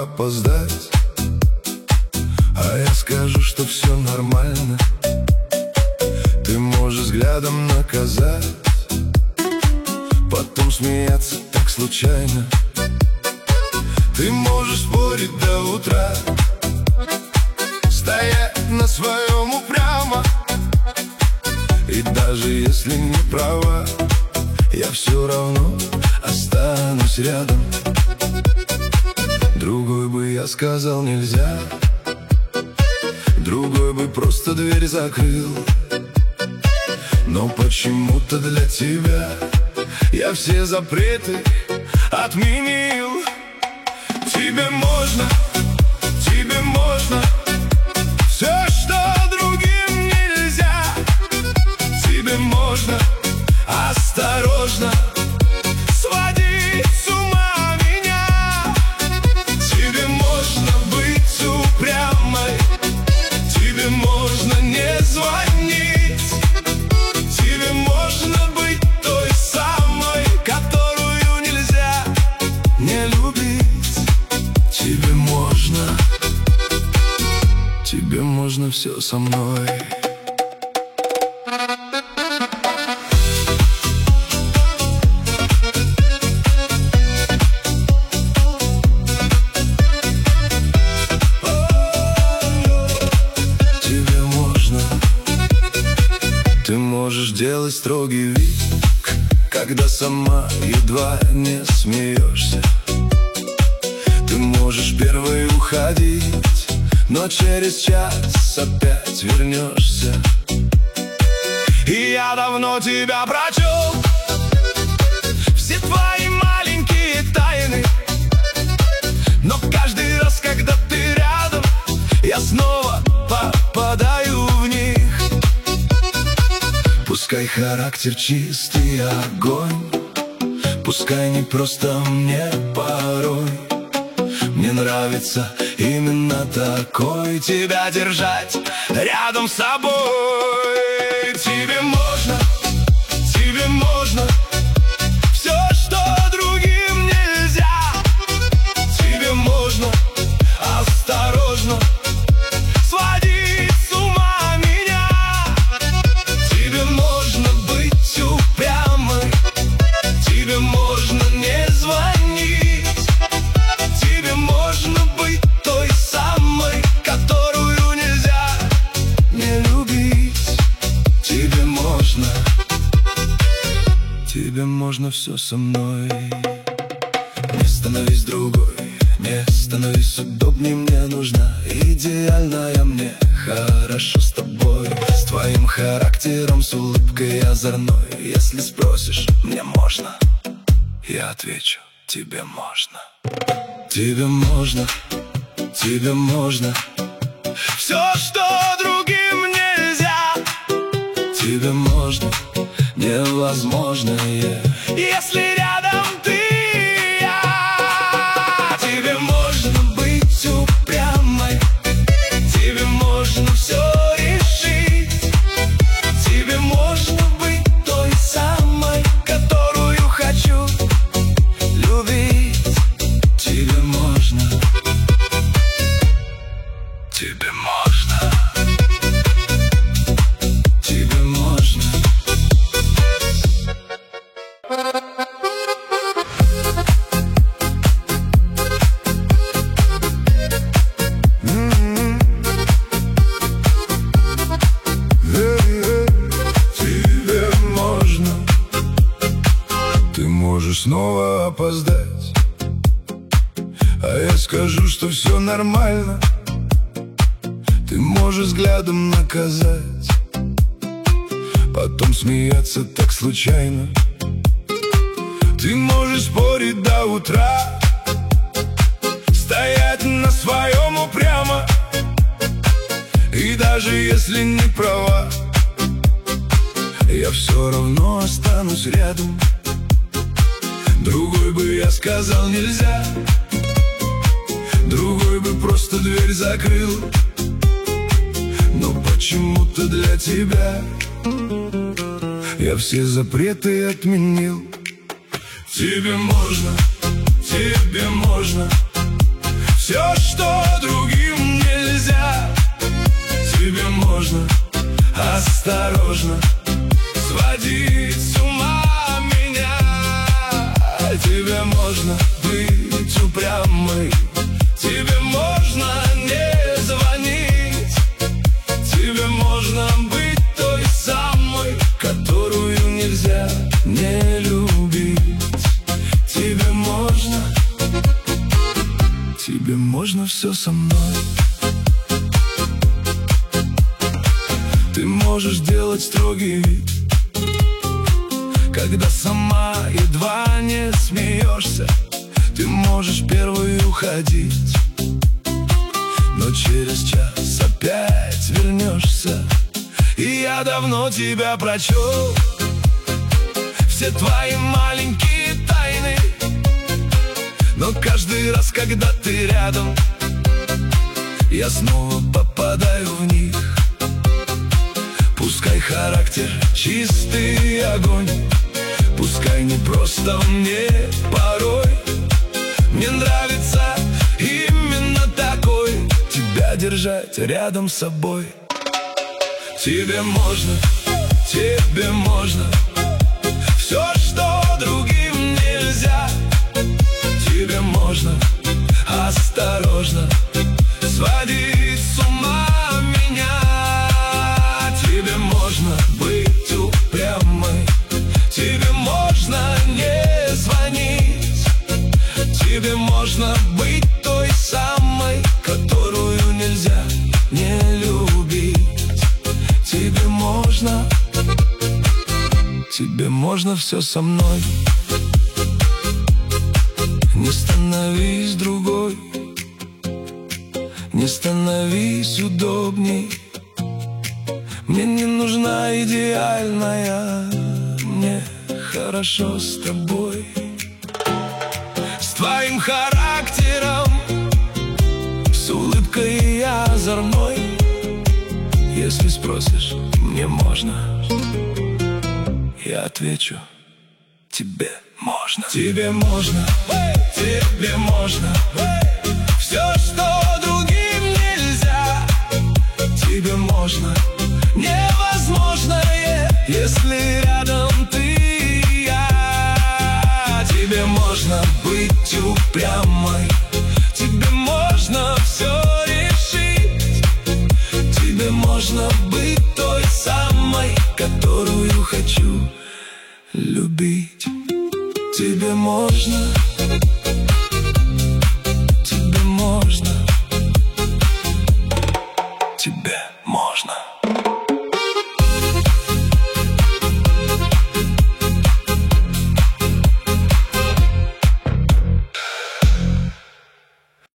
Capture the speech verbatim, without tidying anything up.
снова опоздать, а я скажу, что все нормально. Ты можешь взглядом наказать, потом смеяться так случайно. Ты можешь спорить до утра, стоять на своем упрямо. И даже если не права, я все равно останусь рядом. Другой бы я сказал нельзя, другой бы просто дверь закрыл. Но почему-то для тебя я все запреты отменил. Тебе можно, тебе можно все, что другим нельзя. Тебе можно осторожно сводить с ума меня. Тебе можно быть упрямой, тебе можно не звонить. Тебе можно быть той самой, которую нельзя не любить. Тебе можно, тебе можно все со мной. Тебе можно, ты можешь делать строгий вид, когда сама едва не смеешься. Ты можешь первой уходить, но через час опять вернешься. И я давно тебя прочел, все твои маленькие тайны. Но каждый раз, когда ты рядом, я снова попадаю в них. Пускай характер чистый огонь, пускай не просто мне порой. Мне нравится именно такой, тебя держать рядом с собой. Тебе можно, тебе можно все, что другим нельзя. Тебе можно осторожно сводить с ума меня. Тебе можно быть упрямой, тебе можно не звонить. Тебе можно быть той самой, которую нельзя не любить. Тебе можно, тебе можно все со мной. Не становись другой, не становись удобней. Мне нужна идеальная, мне хорошо с тобой. С твоим характером, с улыбкой озорной. Если спросишь, мне можно, я отвечу, тебе можно. Тебе можно, тебе можно все, что другим нельзя. Тебе можно невозможное, если рядом ты и я. Тебе можно быть упрямой, тебе можно все решить. Тебе можно быть той самой, которую хочу любить. Тебе можно, тебе можно, тебе можно. М-м-м. Тебе можно, ты можешь снова опоздать, а я скажу, что все нормально. Ты можешь взглядом наказать, потом смеяться так случайно. Ты можешь спорить до утра, стоять на своем упрямо. И даже если не права, я все равно останусь рядом. Другой бы я сказал нельзя, другой бы просто дверь закрыл. Но почему-то для тебя я все запреты отменил. Тебе можно, тебе можно все, что другим нельзя. Тебе можно осторожно сводить с ума меня. Тебе можно быть упрямой, тебе можно не звонить, тебе можно быть той самой, которую нельзя не любить. Тебе можно, тебе можно все со мной. Ты можешь делать строгий вид, когда сама едва не смеешься. Ты можешь первой уходить, но через час опять вернешься. И я давно тебя прочел, все твои маленькие тайны. Но каждый раз, когда ты рядом, я снова попадаю в них. Пускай характер чистый огонь, пускай не просто мне порой. Мне нравится именно такой, тебя держать рядом с собой. Тебе можно, тебе можно все, что другим нельзя. Тебе можно осторожно сводить с ума меня. Тебе можно быть упрямой, тебе можно не звонить, тебе можно быть той самой, которую нельзя не любить. Тебе можно, тебе можно все со мной. Не становись другой, не становись удобней. Мне не нужна идеальная, мне хорошо с тобой. С твоим характером, с улыбкой и озорной. Если спросишь, мне можно, я отвечу, тебе можно. Тебе можно, тебе можно все, что другим нельзя. Тебе можно невозможное, если рядом ты и я. Тебе можно быть упрямой, тебе можно все решить. Тебе можно быть той самой, которую хочу любить. Тебе можно, тебе можно, тебе можно.